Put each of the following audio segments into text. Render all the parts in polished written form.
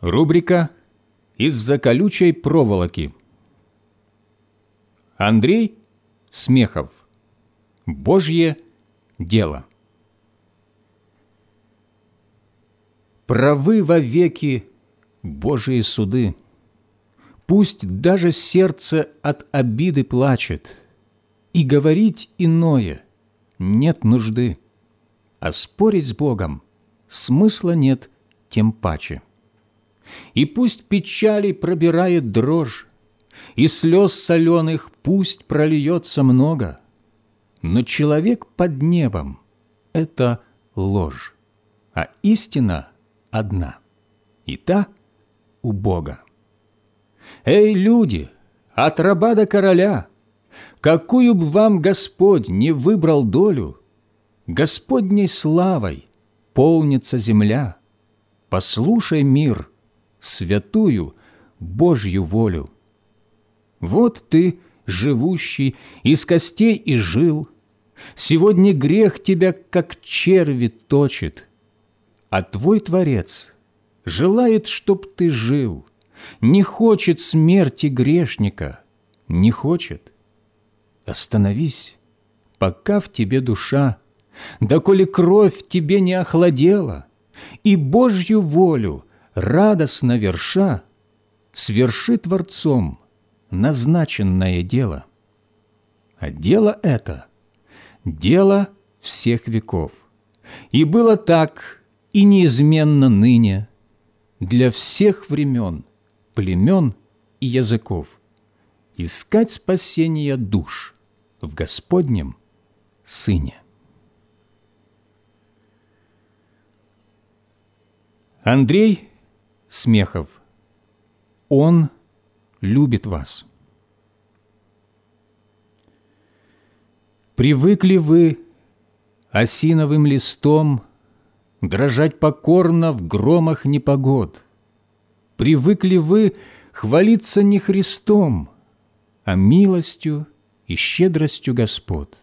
Рубрика «Из-за колючей проволоки». Андрей Смехов. Божье дело. Правы вовеки Божьи суды. Пусть даже сердце от обиды плачет, и говорить иное нет нужды, а спорить с Богом смысла нет тем паче. И пусть печали пробирает дрожь, и слез соленых пусть прольется много, но человек под небом – это ложь, а истина одна, и та у Бога. Эй, люди, от раба до короля, какую б вам Господь не выбрал долю, Господней славой полнится земля. Послушай, мир, святую Божью волю. Вот ты, живущий из костей и жил, сегодня грех тебя, как черви, точит, а твой Творец желает, чтоб ты жил, не хочет смерти грешника, не хочет. Остановись, пока в тебе душа, доколе кровь тебе не охладела, и Божью волю радостно верша, сверши Творцом назначенное дело. А дело это – дело всех веков, и было так, и неизменно ныне, для всех времен, племен и языков, искать спасения душ в Господнем Сыне. Андрей Смехов. Он любит вас. Привыкли вы осиновым листом дрожать покорно в громах непогод. Привыкли вы хвалиться не Христом, а милостью и щедростью Господ.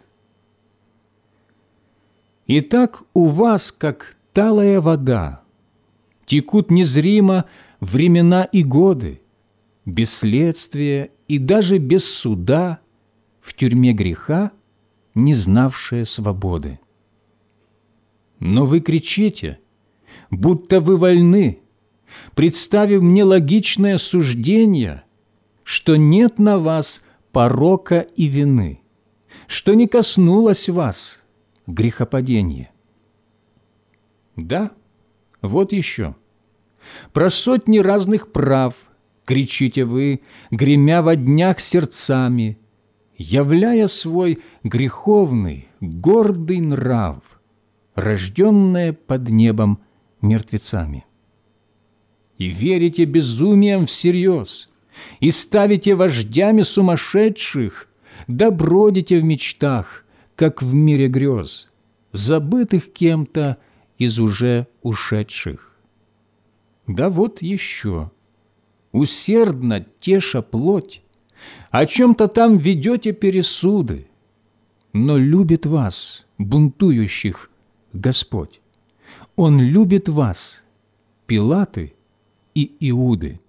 Итак, у вас, как талая вода, текут незримо времена и годы, без следствия и даже без суда, в тюрьме греха, не знавшие свободы. Но вы кричите, будто вы вольны, представив мне логичное суждение, что нет на вас порока и вины, что не коснулось вас грехопадение. Да, вот еще. Про сотни разных прав кричите вы, гремя во днях сердцами, являя свой греховный, гордый нрав, рожденное под небом мертвецами. И верите безумием всерьез, и ставите вождями сумасшедших, да бродите в мечтах, как в мире грез, забытых кем-то из уже ушедших. Да вот еще, усердно теша плоть, о чем-то там ведете пересуды, но любит вас, бунтующих, Господь. Он любит вас, Пилаты и Иуды.